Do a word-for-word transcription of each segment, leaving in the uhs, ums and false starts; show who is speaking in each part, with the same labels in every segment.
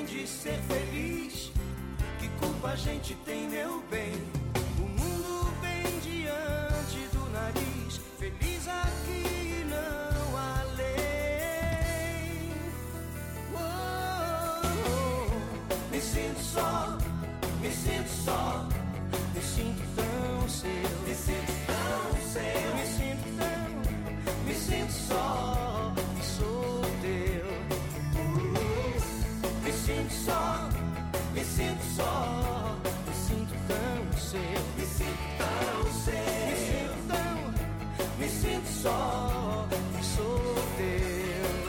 Speaker 1: tem de ser feliz? Que culpa a gente tem, meu bem? O mundo bem diante do nariz, feliz aqui e não além. Oh, oh, oh. Me sinto só, me sinto só, me sinto tão seu, me sinto tão seu, me sinto tão, me sinto só, sou teu. Me sinto só, me sinto só, me sinto tão seu, me sinto tão seu, me sinto tão, me sinto só, sou teu.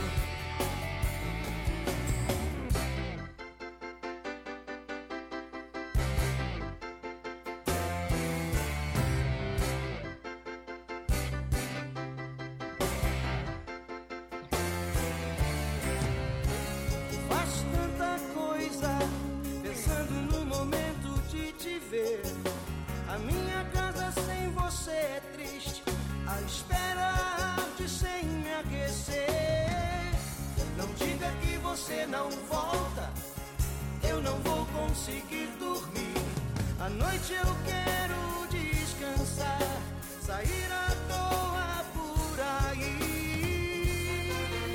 Speaker 1: A minha casa sem você é triste, a espera de sem me aquecer. Não diga que você não volta, eu não vou conseguir dormir. À noite eu quero descansar, sair à toa por aí.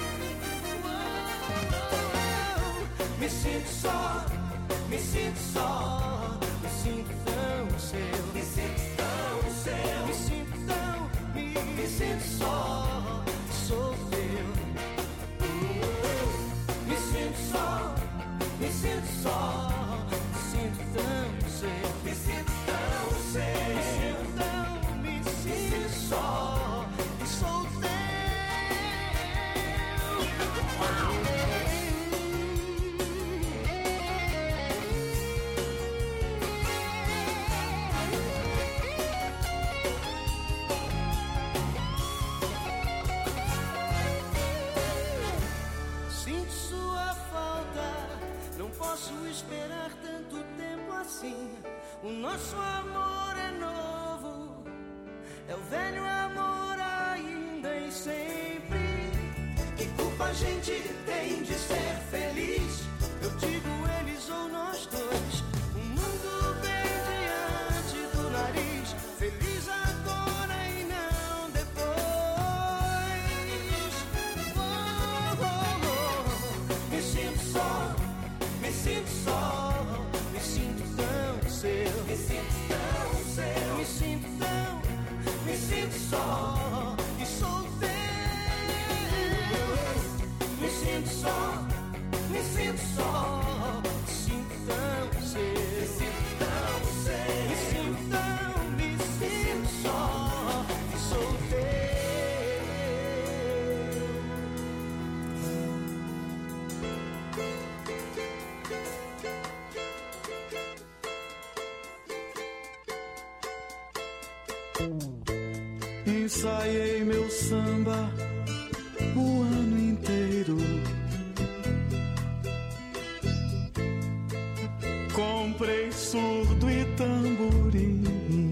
Speaker 1: Oh, oh, oh. Me sinto só, me sinto só, me sinto tão seu, me sinto tão seu, me sinto tão, me, me sinto só, sou teu. Uh, me sinto só, me sinto só, me sinto tão seu, me sinto tão seu, me sinto tão, me, me sinto só, sou teu. Esperar tanto tempo assim. O nosso amor é novo, é o velho amor ainda e sempre. Que culpa a gente tem de ser feliz? Eu digo eles ou nós dois. O mundo bem diante do nariz, feliz agora e não depois. Oh, oh, oh. Me sinto só, me sinto só, me sinto tão seu, me sinto tão seu, me sinto tão, me sinto só, e sou teu. Me sinto só, me sinto só, me sinto tão seu, me sinto tão seu, me sinto tão, me sinto só, e sou
Speaker 2: Ensaiei meu samba o ano inteiro, comprei surdo e tamborim,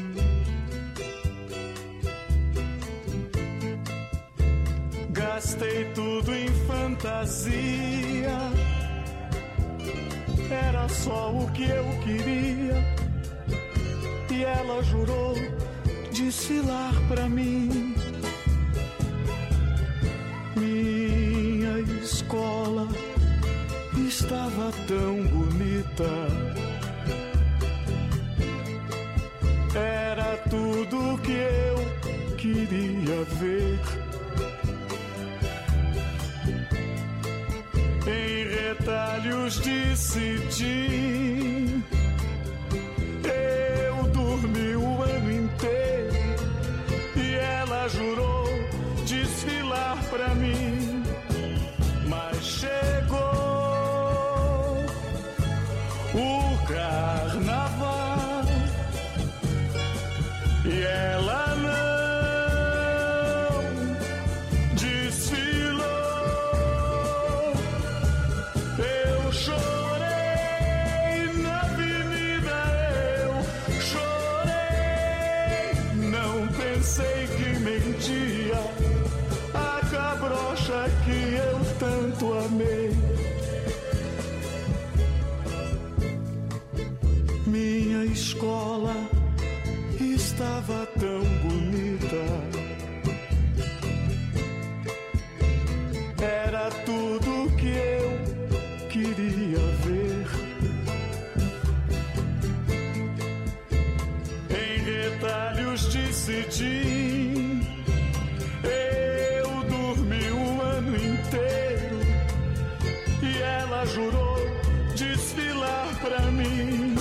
Speaker 2: gastei tudo em fantasia, era só o que eu queria, e ela jurou desfilar pra mim. Minha escola estava tão bonita, era tudo que eu queria ver. Em retalhos de cetim, eu dormi o ano inteiro, e ela jurou desfilar pra mim. Mas chegou o carnaval e ela não desfilou. Eu chorei na avenida, eu chorei, não pensei que mentia a cabrocha que eu tanto amei. era tão bonita. Era tudo que eu queria ver. Em retalhos de cetim, eu dormi o ano inteiro e ela jurou desfilar pra mim.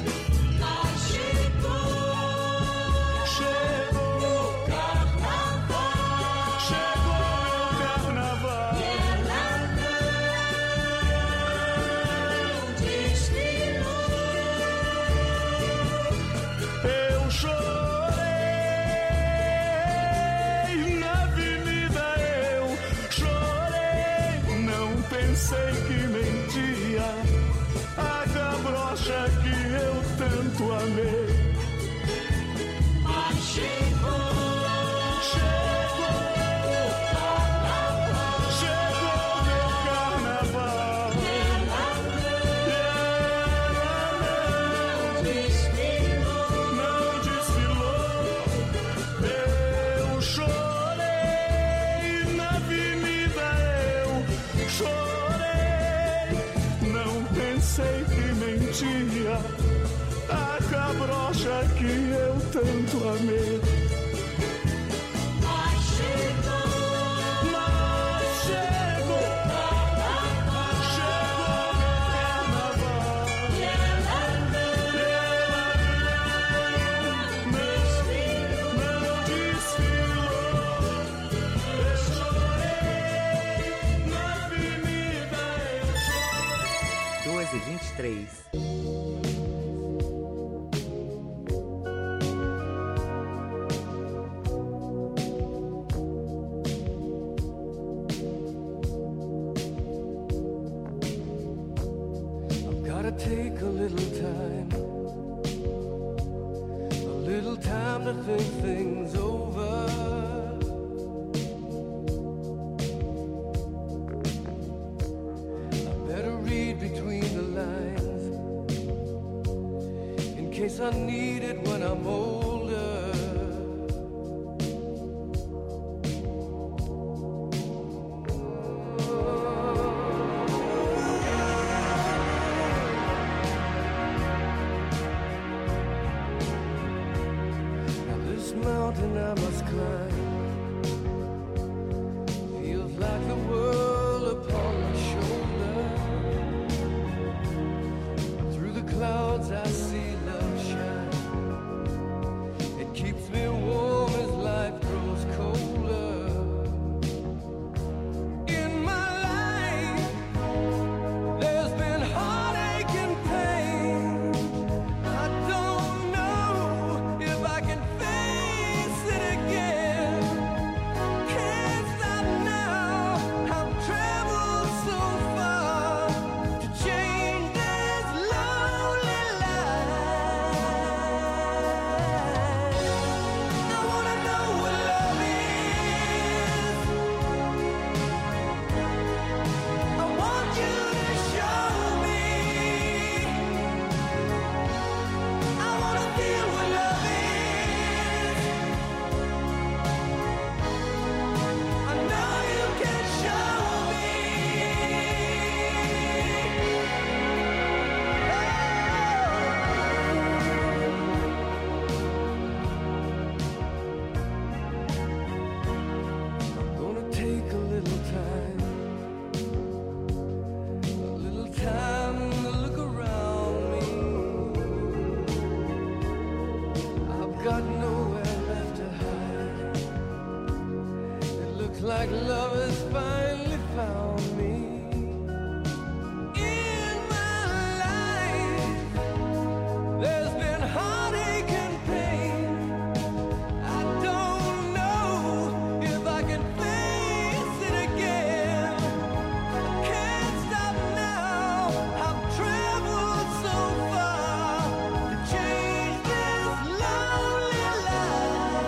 Speaker 2: Sei que mentia a cabrocha que eu tanto amei. Mas chegou, chegou, chegou meu carnaval. E ela não desfilou, não desfilou. Eu chorei na avenida, eu chorei. Sei que mentia a cabrocha que eu tanto amei. Mas chegou, mas chegou, chegou meu carnaval. E ela não, não desfilou. Eu chorei na avenida, eu chorei.
Speaker 3: duas e vinte e três.
Speaker 1: I've gotta take a little time, a little time to think things over. In case I need it when I'm older. Now this mountain I must climb feels like the world upon my shoulder. Clouds I see love shine. It keeps me warm as life grows colder. In my life there's been heartache and pain. I don't know if I can face it again. Can't stop now, I've traveled so far to change this love. I wanna know what love is. I want you to show me. I wanna feel what love is. I know you can show me. Take a little time, a little time to look around me. I've got nowhere left to hide. It looks like love has finally found me. In my life, there's been heartache and pain. I don't know if I can face it again. Can't stop now, I've traveled so far to change this lonely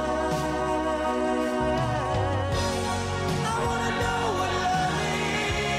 Speaker 1: life. I wanna know what love is.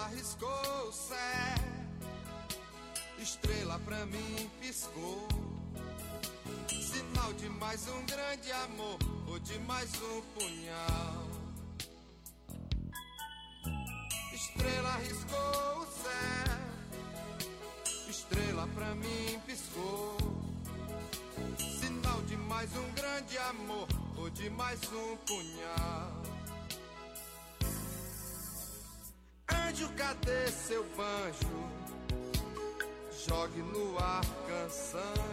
Speaker 3: Estrela riscou o céu, estrela pra mim piscou, sinal de mais um grande amor ou de mais um punhal. Estrela riscou o céu, estrela pra mim piscou, sinal de mais um grande amor ou de mais um punhal. Anjo, cadê seu banjo? Jogue no ar canção,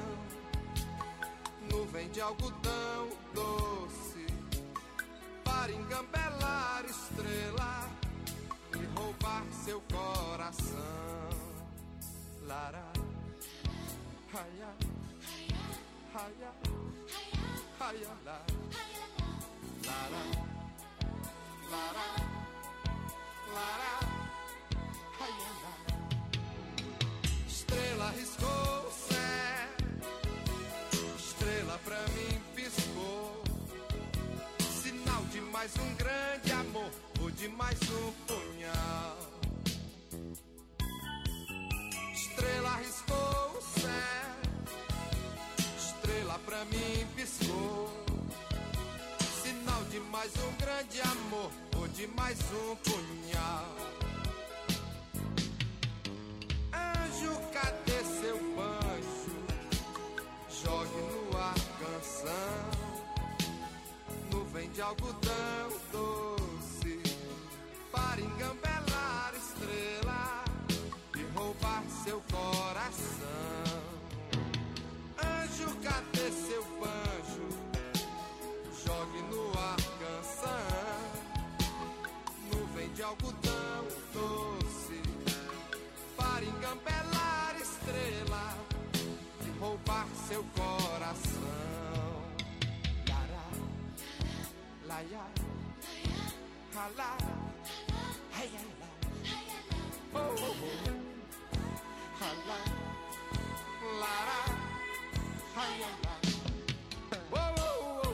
Speaker 3: nuvem de algodão doce, para engambelar estrela e roubar seu coração. Lara, raia, raia, raia, lara, lara, lara, lara, raia, lara. Estrela riscou o céu, estrela pra mim piscou, sinal de mais um grande amor ou de mais um punhal. Estrela riscou o céu, estrela pra mim piscou, sinal de mais um grande amor ou de mais um punhal. Anjo, cadê seu banjo? Jogue no ar canção, nuvem de algodão doce, para engambelar estrela e roubar seu coração. Anjo, cadê seu banjo? Jogue no ar canção, nuvem de algodão doce, para engambelar estrela e roubar seu coração. Lara, laia, hala, haia, oh, oh, oh. Hala, lara, haia, oh, oh, oh.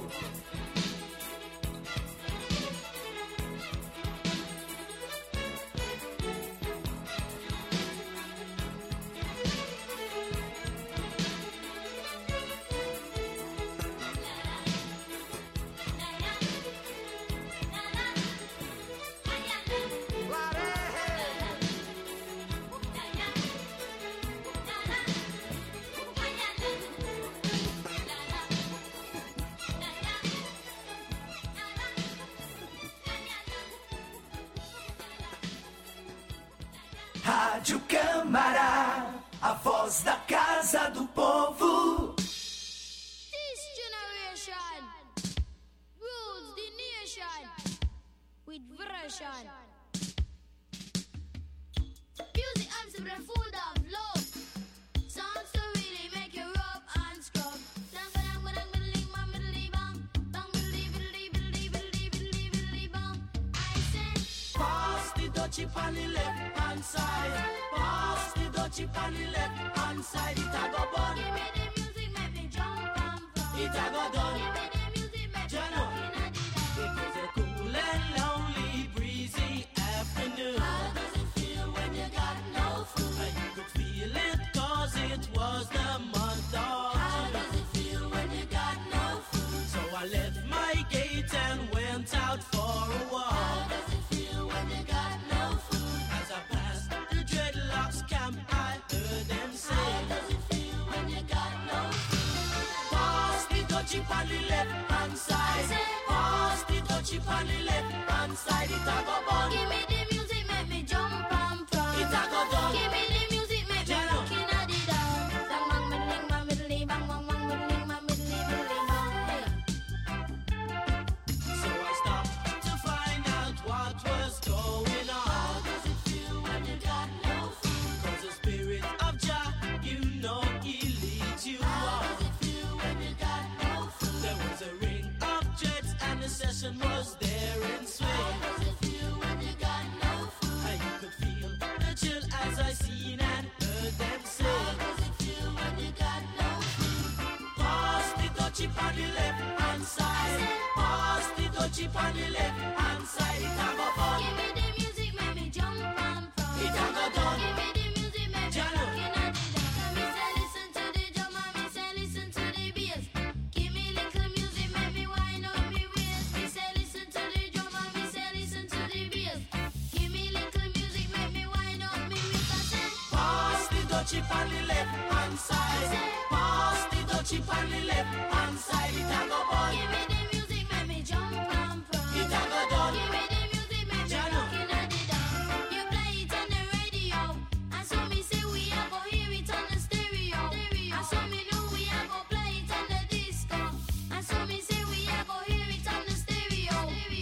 Speaker 1: Rádio Câmara, a voz da casa do povo.
Speaker 4: This generation rules the nation with version. Music I'm super full of love. Songs to really make you rub and scrub. Dang dang dang biddly bang biddly bang bang biddly biddly biddly biddly biddly biddly bang. I said,
Speaker 5: pass the dutchie on the left hand side. Pass the dutchie on the left hand side. It a go bun.
Speaker 4: give me the music, make me jump and from.
Speaker 5: It a go done.
Speaker 4: Give me the music, make me
Speaker 5: Jano.
Speaker 4: rock in a dida.
Speaker 5: It was a cool and lonely, breezy afternoon.
Speaker 4: How does it feel when you got no food?
Speaker 5: I could feel it cause it was the month of
Speaker 4: How
Speaker 5: June.
Speaker 4: does it feel when you got no food?
Speaker 5: So I left my gate and went out for a
Speaker 4: How
Speaker 5: walk.
Speaker 4: does it feel when you got no food?
Speaker 5: As I passed the dreadlocks camp, I heard them
Speaker 4: How
Speaker 5: say,
Speaker 4: does it feel when you got no food?
Speaker 5: pass the dutchie on the left hand side. Pass the dutchie on the left hand side. It a go bun.
Speaker 4: Give me the music, make me jump and from.
Speaker 5: It a go done.
Speaker 4: Give me the music, make me
Speaker 5: Jano.
Speaker 4: rock in a dida. Bang bang biddling bang biddly bang bang bang biddling bang biddly biddly bang. Hey.
Speaker 5: So I stopped to find out what was going
Speaker 4: How
Speaker 5: on.
Speaker 4: does it feel when you got no food?
Speaker 5: Cause the spirit of Jah, you know he leads you
Speaker 4: How
Speaker 5: on.
Speaker 4: does it feel when you got no food?
Speaker 5: There was a ring of jets and the session was there in
Speaker 4: How
Speaker 5: swing.
Speaker 4: does it feel when you got no food?
Speaker 5: I could feel the chill as I seen and heard them
Speaker 4: How
Speaker 5: say,
Speaker 4: does it feel when you got no food?
Speaker 5: pass the dutchie on the left hand side. Pass the dutchie on the left hand side. It a go fun.
Speaker 4: Give me the music, make me jump and from.
Speaker 5: chip on the left hand side. Pass the dutchie on the left hand side. It a go bun.
Speaker 4: Give me the music, make me jump and prance.
Speaker 5: It a go done.
Speaker 4: Give me the music, make me
Speaker 5: Jano.
Speaker 4: looking at the dance. You play it on the radio, and so me say we a go hear it on the stereo. And so me know we a go play it on the disco. And so me say we a go hear it on the stereo.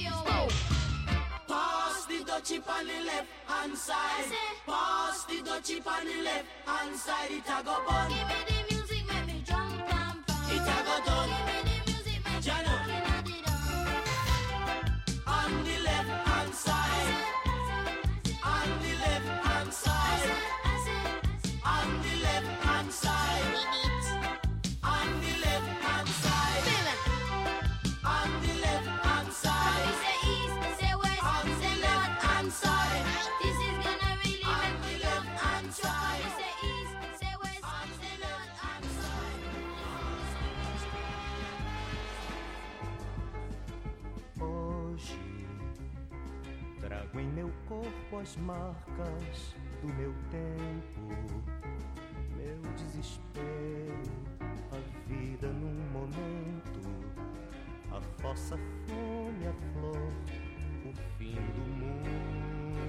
Speaker 5: Pass the dutchie on the left hand side. Pass the dutchie on the left hand side. It a go bun.
Speaker 4: Give me the music, make me jump and prance.
Speaker 5: It a go done.
Speaker 4: Give me the music, make me
Speaker 5: Jano.
Speaker 4: looking at the dance.
Speaker 5: On the left hand side. On the left hand side. On the left hand side. On the left hand side. On the left hand side.
Speaker 4: We say east, say west,
Speaker 5: On the
Speaker 4: say
Speaker 5: left
Speaker 4: north
Speaker 5: hand
Speaker 4: and
Speaker 5: side.
Speaker 4: south. This is gonna really
Speaker 5: On
Speaker 4: make me
Speaker 5: the
Speaker 4: jump
Speaker 5: left
Speaker 4: and
Speaker 5: hand
Speaker 4: shout.
Speaker 5: side.
Speaker 4: We say east, say west,
Speaker 5: On the
Speaker 4: say
Speaker 5: left
Speaker 4: north
Speaker 5: hand
Speaker 4: and
Speaker 5: side.
Speaker 1: Hoje trago em meu corpo as marcas do meu tempo, meu desespero, a vida num momento, a fossa, fome, a flor, o fim do mundo.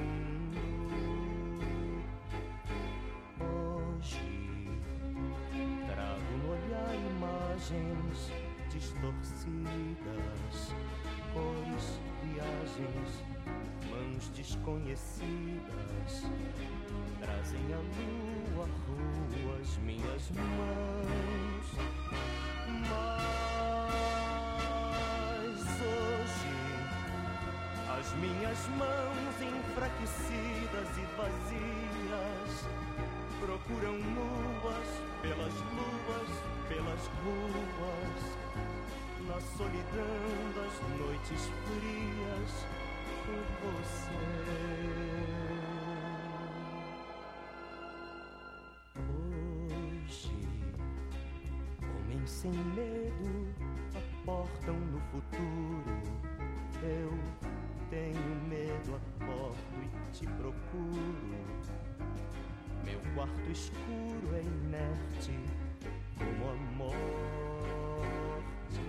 Speaker 1: Hoje trago no olhar imagens distorcidas, cores, viagens, mãos desconhecidas, trazem a lua, rua, as minhas mãos. Mas hoje as minhas mãos enfraquecidas e vazias procuram nuas pelas luas, pelas ruas, na solidão das noites frias por você. Hoje, homens sem medo aportam no futuro. Eu tenho medo, acordo e te procuro. Meu quarto escuro é inerte como a morte.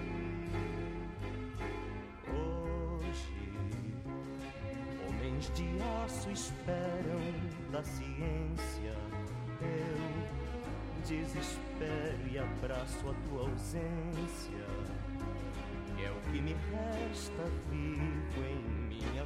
Speaker 1: Hoje, homens de aço esperam da ciência. Eu desespero e abraço a tua ausência. É o que me resta vivo em minha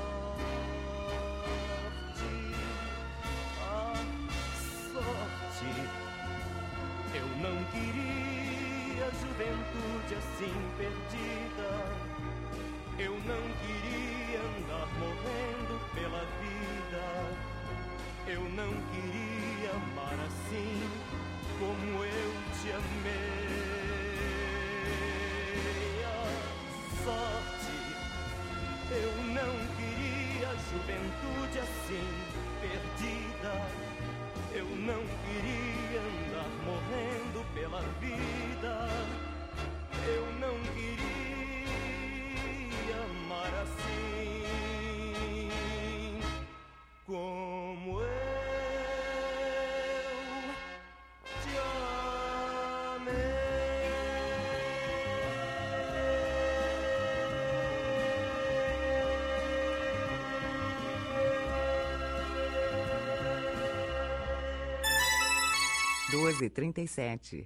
Speaker 1: sorte. A sorte. Eu não queria juventude assim perdida. Eu não queria andar morrendo pela vida. Eu não queria amar assim como eu te amei. A sorte. Eu não queria juventude assim perdida. Eu não queria andar morrendo pela vida. Eu não queria amar assim como eu te amei.
Speaker 6: doze e trinta e sete.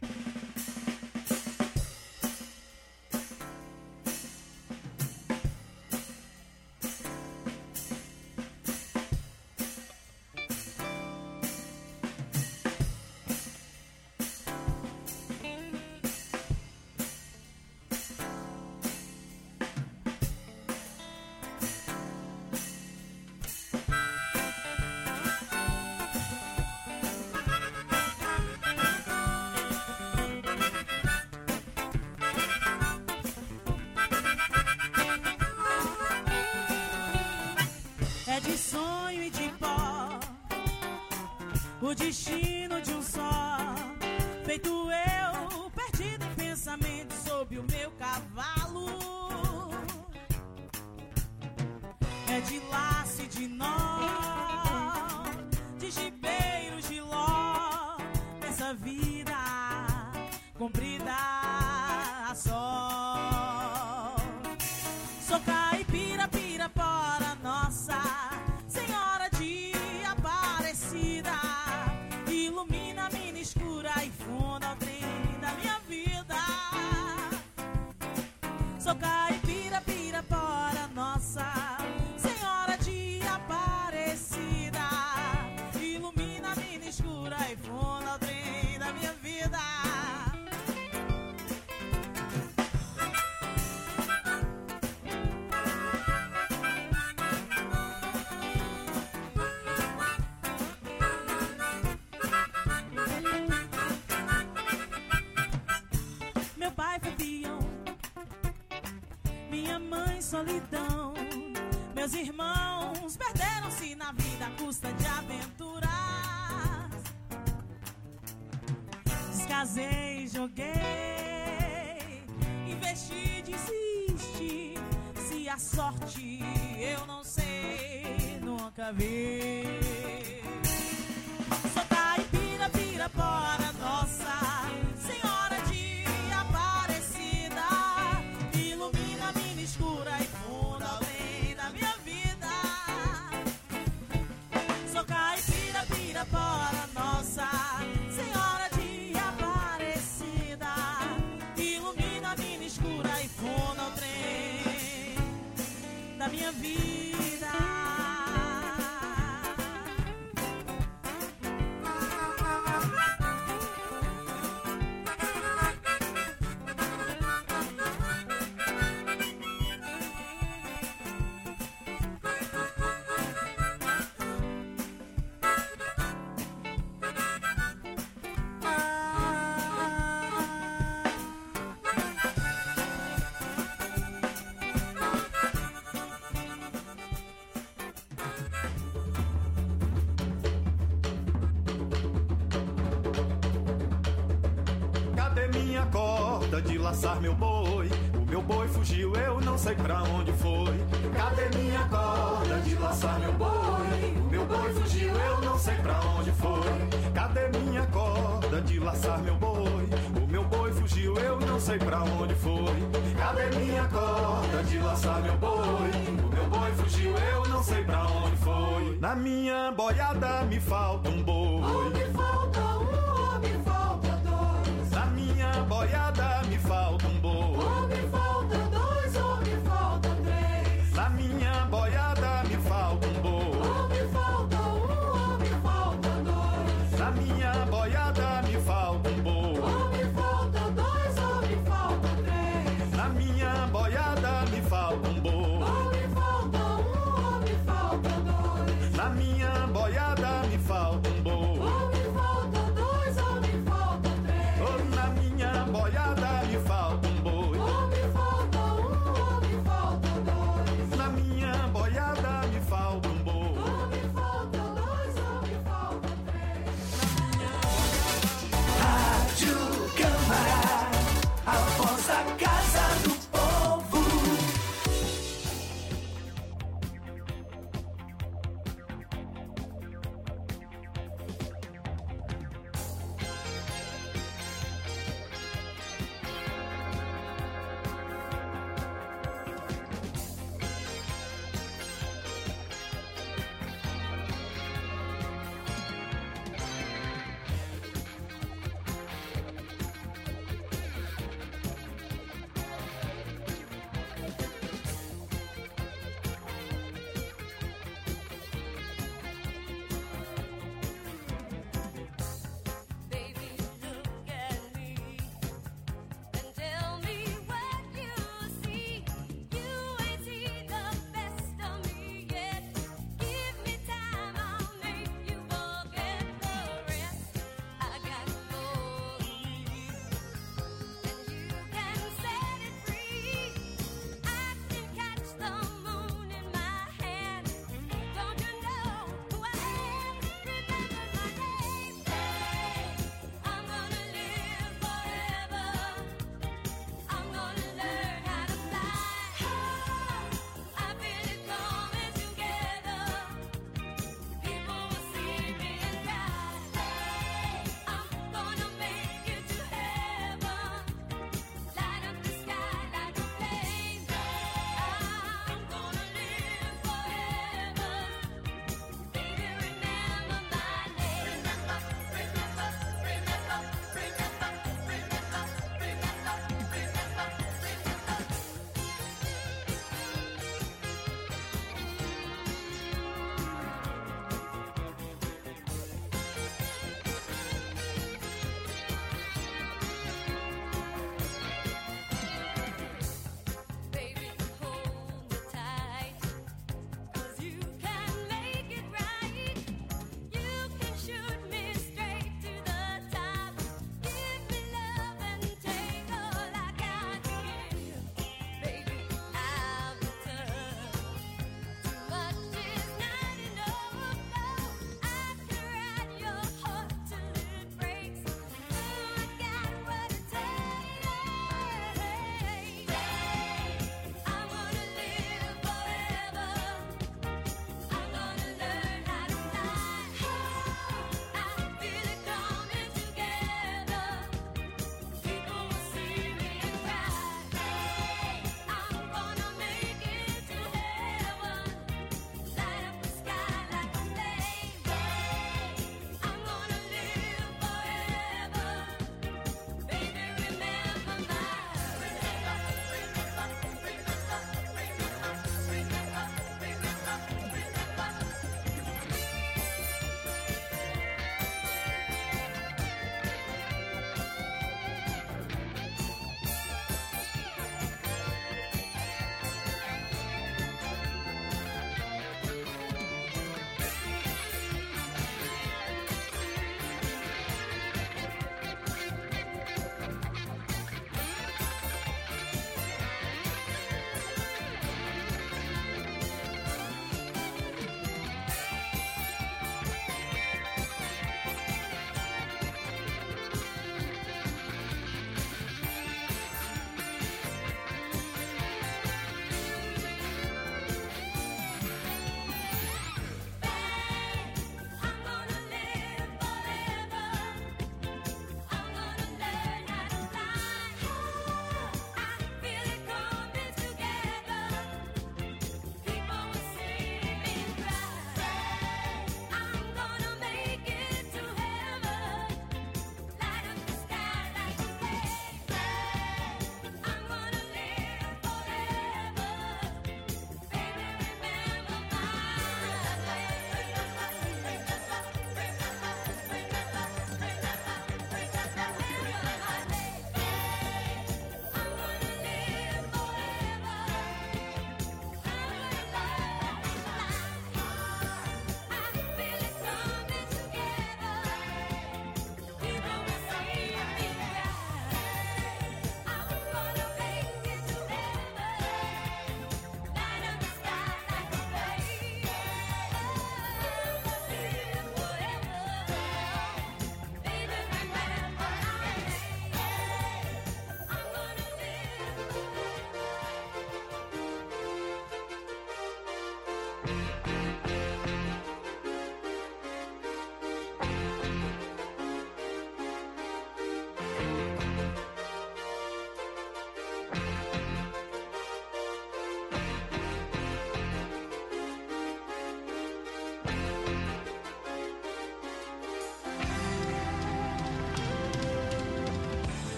Speaker 7: É de sonho e de pó, o destino de um só, feito eu, perdido em pensamento sob o meu cavalo. É de laço e de nó, de gibeiros de comprida a sol. Sou caipira, pirapora, Nossa Senhora de Aparecida, ilumina a mina escura e funda o trem da minha vida. Sou caipira, pirapora, Nossa Senhora de Aparecida, ilumina a mina escura e funda o trem da minha vida. Meu pai foi peão, minha mãe solidão, meus irmãos perderam-se na vida à custa de aventuras. Descasei, joguei, investi, desisti. Se a sorte eu não sei, nunca vi. Sou caipira, pirapora, Nossa Senhora de Aparecida, ilumina a mina escura e funda o bem da minha vida. Sou caipira, pirapora, Nossa Senhora de Aparecida, ilumina a mina escura e funda o trem da minha vida.
Speaker 2: Minha corda de laçar meu boi, o meu boi fugiu, eu não sei pra onde foi. Cadê minha corda de laçar meu boi? O meu boi fugiu, eu não sei pra onde foi. Cadê minha corda de laçar meu boi? O meu boi fugiu, eu não sei pra onde foi. Cadê minha corda de laçar meu boi? O meu boi fugiu, eu não sei pra onde foi. Na minha boiada me falta um boi.
Speaker 1: Oh, me falta um, oh, me falta dois.
Speaker 2: Na minha boiada me falta um boi.
Speaker 1: Oh, me falta dois, oh, me falta três.
Speaker 2: Na minha boiada me falta um boi.
Speaker 1: Oh, me falta um, oh, me falta dois.
Speaker 2: Na minha boiada me falta um boi.
Speaker 1: Oh, me falta dois, oh, me falta três.
Speaker 2: Na minha boiada me falta um boi.
Speaker 1: Oh, me falta um, oh, me falta dois.
Speaker 2: Na minha boiada me falta um boi.
Speaker 1: Oh, me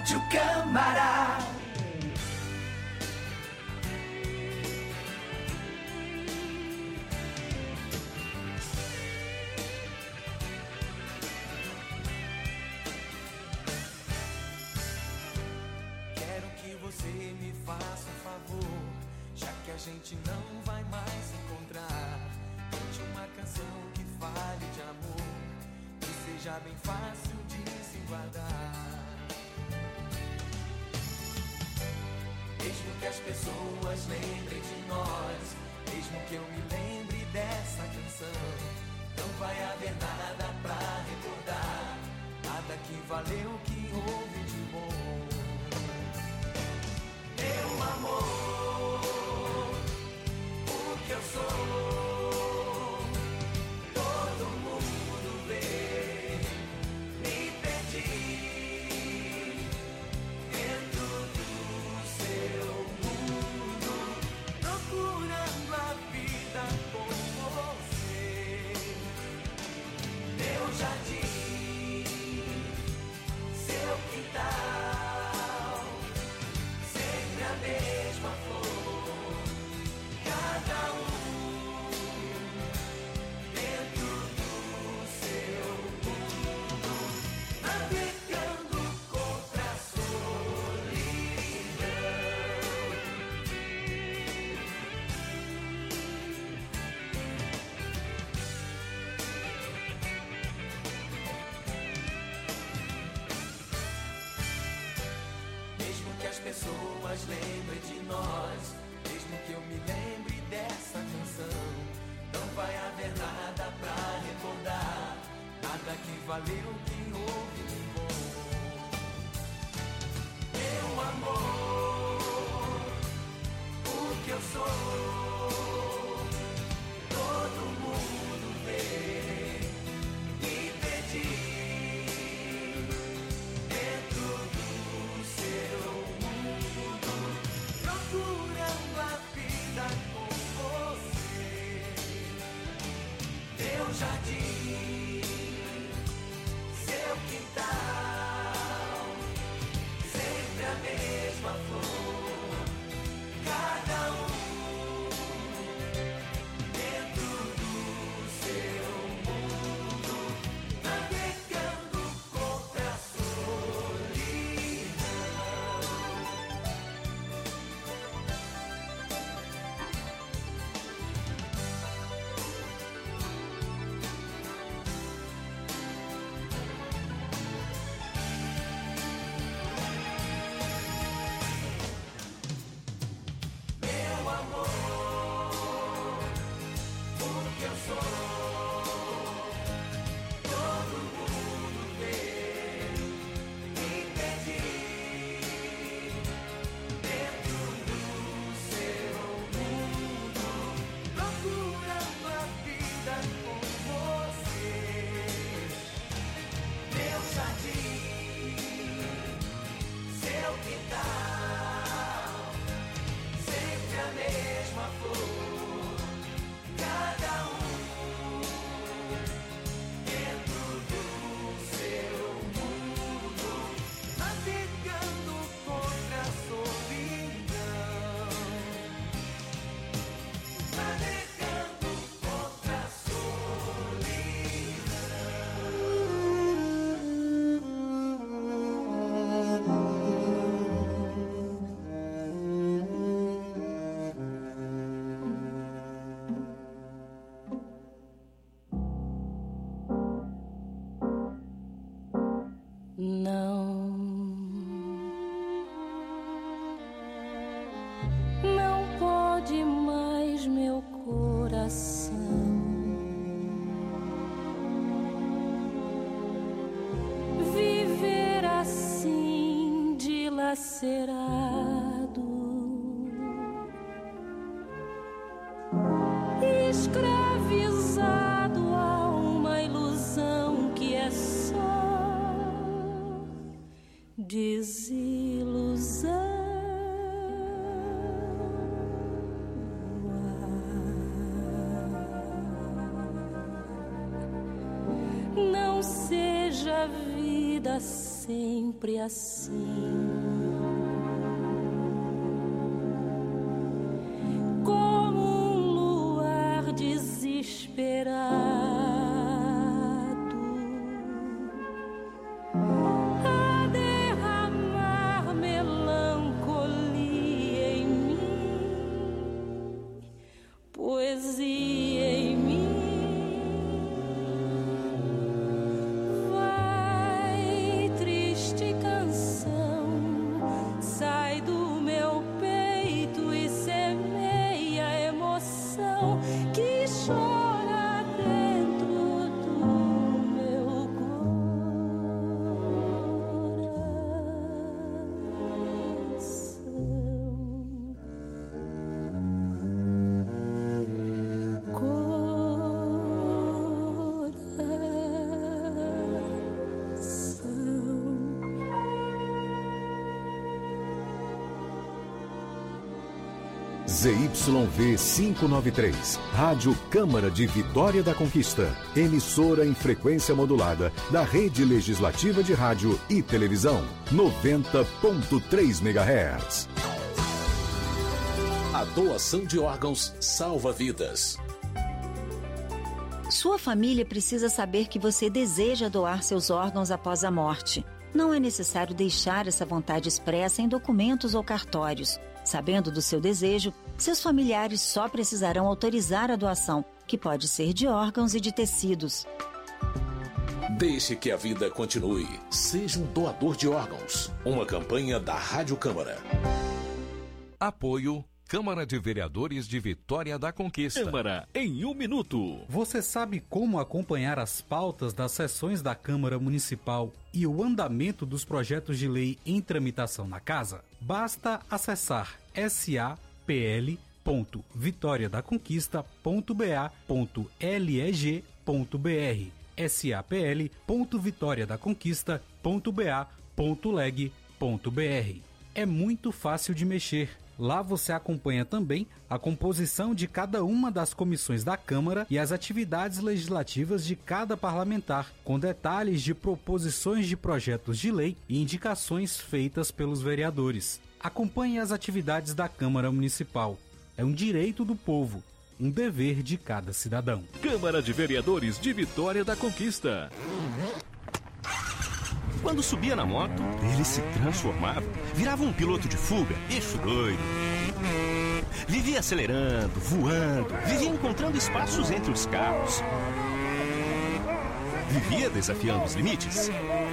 Speaker 1: Rádio Câmara.
Speaker 3: Quero que você me faça um favor, já que a gente não vai mais se encontrar. Cante uma canção que fale de amor, que seja bem fácil de se guardar. Mesmo que as pessoas lembrem de nós, mesmo que eu me lembre dessa canção, não vai haver nada pra recordar, nada que valeu o que houve de bom. Meu amor, o que eu sou, todo mundo vê, me perdi dentro do seu mundo, procurando a vida com você. Meu jardim, seu quintal, sempre a mesma flor, cada um dentro do seu mundo, navegando contra a solidão. Mesmo que as pessoas lembrem de nós, mesmo que eu me lembre dessa canção, não vai haver nada pra recordar, nada que valeu o que houve de bom. Meu amor, o que eu sou, todo mundo vê, me perdi dentro do seu mundo, procurando a vida com você. Meu jardim, seu quintal, sempre a mesma flor, cada um dentro do seu mundo, navegando contra a solidão. Meu amor, o que eu sou, todo mundo vê, me perdi dentro do seu mundo, procurando a vida com você. Meu jardim, seu quintal, sempre a mesma flor, cada um dentro do seu mundo, navegando contra a solidão, navegando contra a
Speaker 8: Não, não pode mais meu coração viver assim dilacerado, escravizado a uma ilusão que é só desilusão. Não seja a vida sempre assim. Como um luar desesperado a derramar melancolia em mim, poesia em mim. Vai, triste canção, sai do meu peito e semeia emoção que chora dentro do meu
Speaker 9: Z Y V quinhentos e noventa e três, Rádio Câmara de Vitória da Conquista, emissora em frequência modulada da Rede Legislativa de Rádio e Televisão, noventa ponto três megahertz.
Speaker 10: A doação de órgãos salva vidas.
Speaker 11: Sua família precisa saber que você deseja doar seus órgãos após a morte. Não é necessário deixar essa vontade expressa em documentos ou cartórios. Sabendo do seu desejo, seus familiares só precisarão autorizar a doação, que pode ser de órgãos e de tecidos.
Speaker 10: Deixe que a vida continue. Seja um doador de órgãos. Uma campanha da Rádio Câmara.
Speaker 12: Apoio Câmara de Vereadores de Vitória da Conquista.
Speaker 13: Câmara em um minuto. Você sabe como acompanhar as pautas das sessões da Câmara Municipal e o andamento dos projetos de lei em tramitação na Casa? Basta acessar s a p l ponto vitória da conquista ponto b a ponto leg ponto b r, s a p l ponto vitória da conquista ponto b a ponto leg ponto b r. É muito fácil de mexer. Lá você acompanha também a composição de cada uma das comissões da Câmara e as atividades legislativas de cada parlamentar, com detalhes de proposições de projetos de lei e indicações feitas pelos vereadores. Acompanhe as atividades da Câmara Municipal. É um direito do povo, um dever de cada cidadão.
Speaker 14: Câmara de Vereadores de Vitória da Conquista.
Speaker 15: Quando subia na moto, ele se transformava, virava um piloto de fuga, eixo doido. Vivia acelerando, voando, vivia encontrando espaços entre os carros. Vivia desafiando os limites.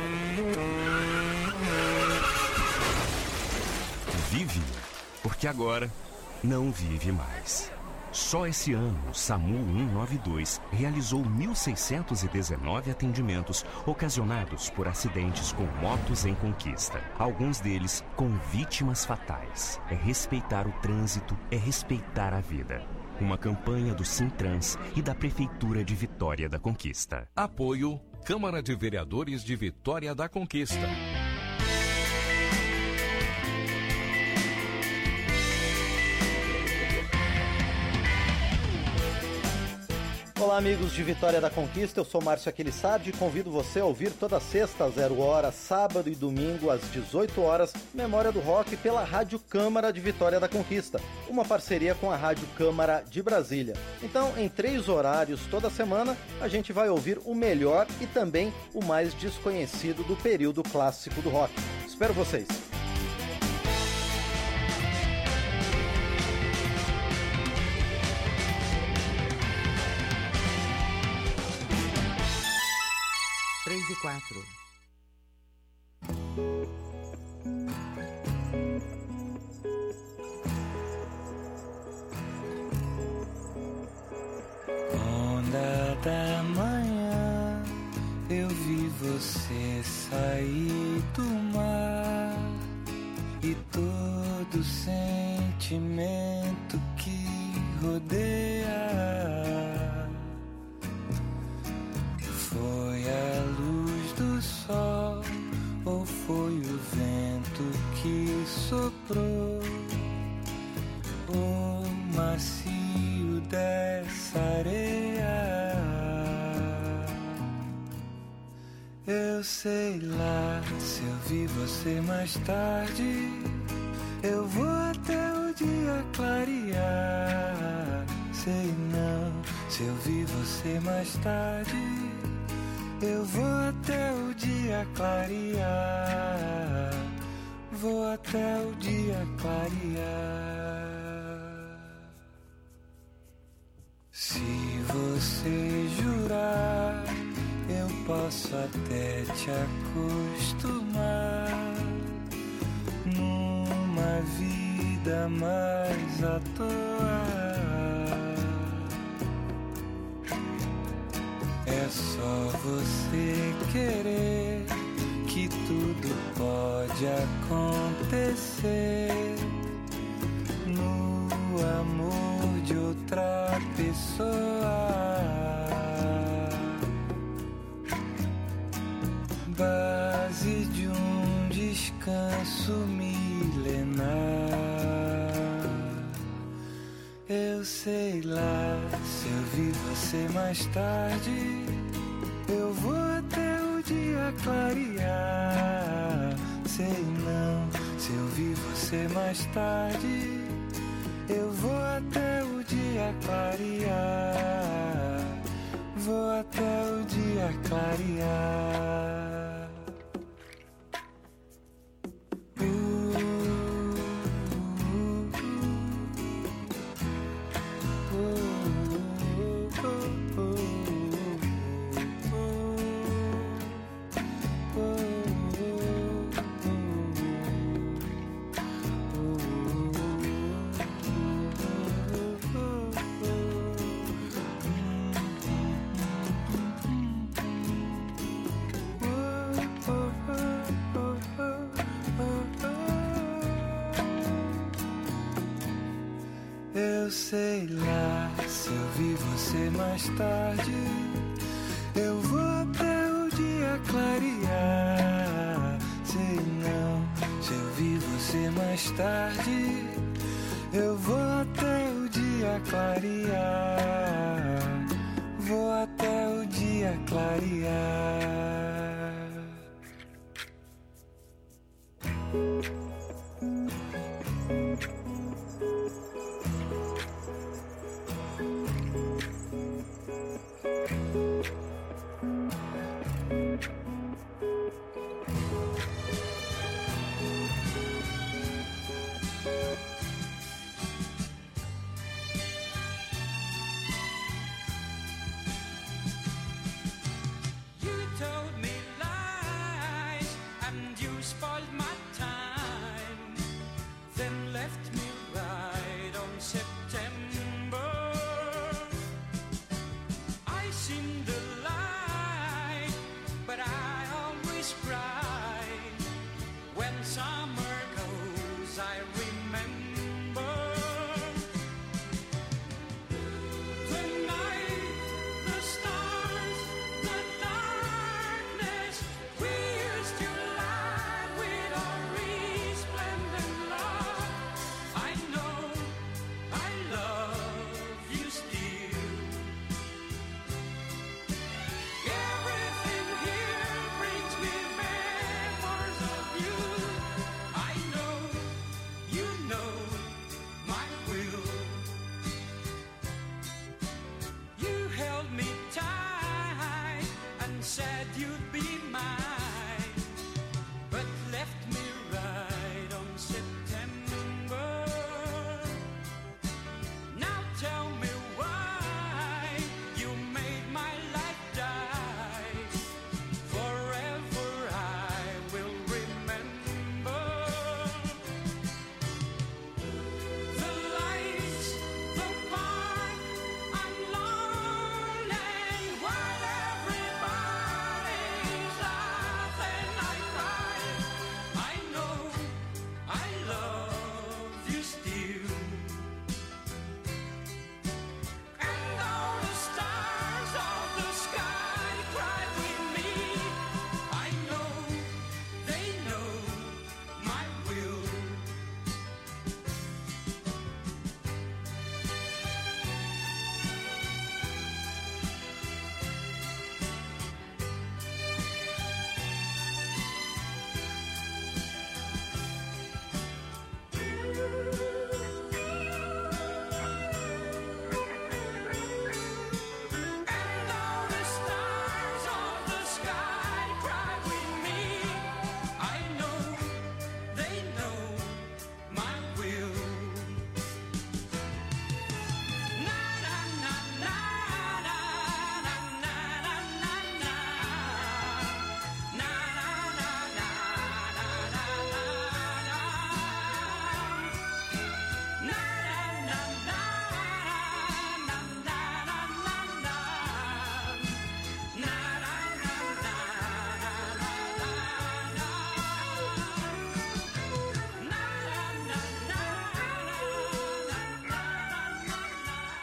Speaker 15: Vive, porque agora não vive mais. Só esse ano, o SAMU cento e noventa e dois realizou mil seiscentos e dezenove atendimentos ocasionados por acidentes com motos em conquista. Alguns deles com vítimas fatais. É respeitar o trânsito, é respeitar a vida. Uma campanha do Sintrans e da Prefeitura de Vitória da Conquista.
Speaker 12: Apoio Câmara de Vereadores de Vitória da Conquista.
Speaker 16: Olá, amigos de Vitória da Conquista, eu sou Márcio Aquilissardi e convido você a ouvir toda sexta às zero hora, sábado e domingo às dezoito horas, Memória do Rock pela Rádio Câmara de Vitória da Conquista, uma parceria com a Rádio Câmara de Brasília. Então, em três horários toda semana, a gente vai ouvir o melhor e também o mais desconhecido do período clássico do rock. Espero vocês!
Speaker 6: três e quatro.
Speaker 3: Onda da manhã, eu vi você sair do mar e todo sentimento que rodeia foi a luz do sol ou foi o vento que soprou o macio dessa areia? Eu
Speaker 17: Eu sei lá, se eu vi você mais tarde, eu vou até o dia clarear. Sei não, se eu vi você mais tarde, eu vou até o dia clarear. Vou até o dia clarear. Se você jurar, eu posso até te acostumar numa vida mais à toa. É só você querer que tudo pode acontecer no amor de outra pessoa. Base de um descanso milenar. Eu sei lá, se eu vi você mais tarde, eu vou até o dia clarear. Sei não, se eu vi você mais tarde, eu vou até o dia clarear. Vou até o dia clarear. Eu sei lá, se eu vi você mais tarde, eu vou até o dia clarear. Sei não, se eu vi você mais tarde, eu vou até o dia clarear. Vou até o dia clarear.
Speaker 1: You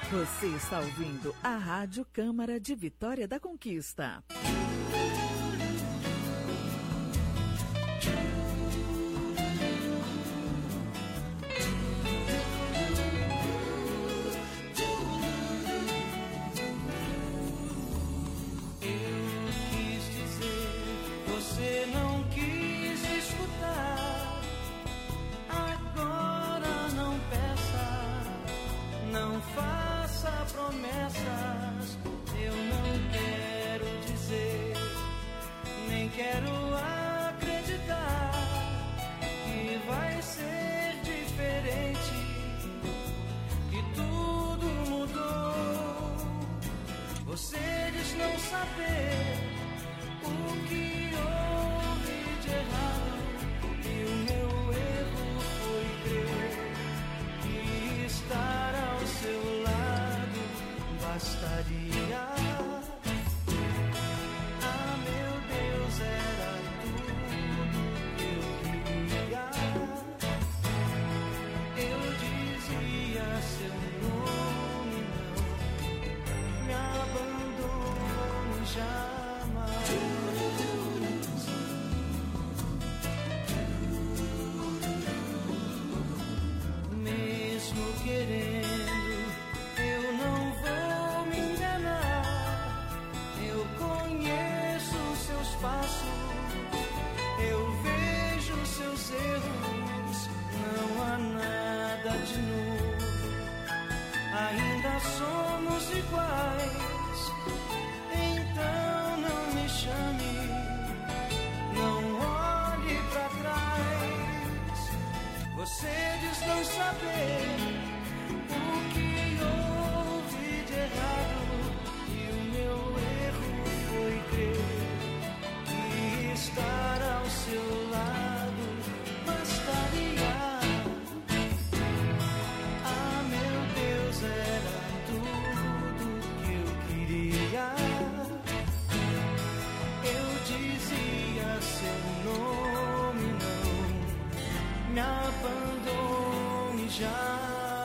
Speaker 18: Você está ouvindo a Rádio Câmara de Vitória da Conquista.
Speaker 1: Você não quis escutar, agora não peça, não faça promessas. Eu não quero dizer, nem quero acreditar que vai ser diferente, que tudo mudou. Você diz não saber o que houve de errado, e o meu erro foi crer que estar ao seu lado bastaria. Ah, meu Deus, era tudo que eu queria. Eu dizia seu nome, não me abandone já. Querendo, eu não vou me enganar. Eu conheço seus passos, eu vejo seus erros. Não há nada de novo, ainda somos iguais. Então não me chame, não olhe pra trás. Você diz não saber o que houve de errado, e o meu erro foi crer que estar ao seu lado bastaria. Ah, meu Deus, era tudo que eu queria. Eu dizia seu nome, não me abandone já.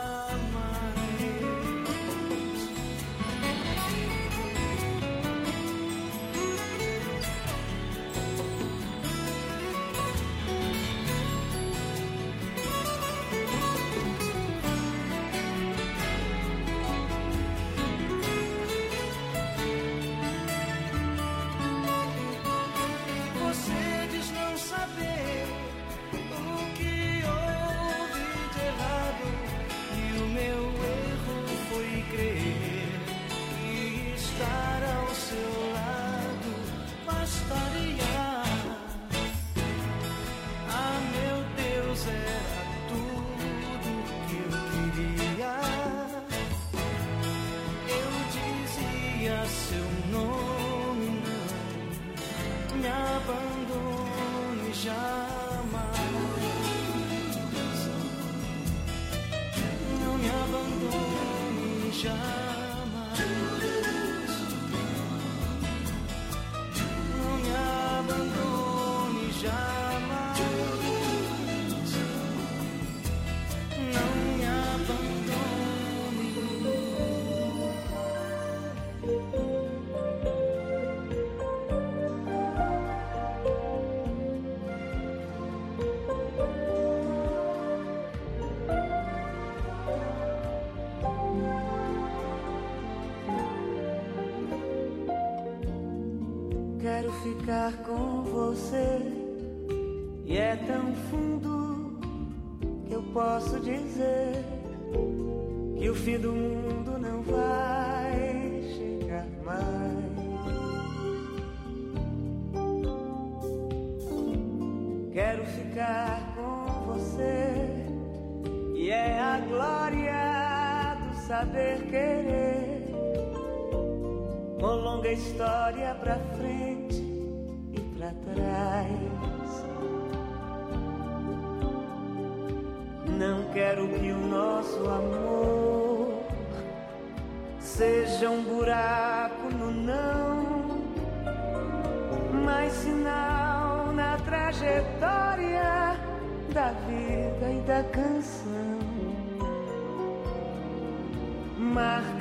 Speaker 19: Quero ficar com você, e é tão fundo que eu posso dizer que o fim do mundo não vai chegar mais. Quero ficar com você, e é a glória do saber querer, com longa história pra frente e pra trás. Não quero que o nosso amor seja um buraco no não, mas sinal na trajetória da vida e da canção. marca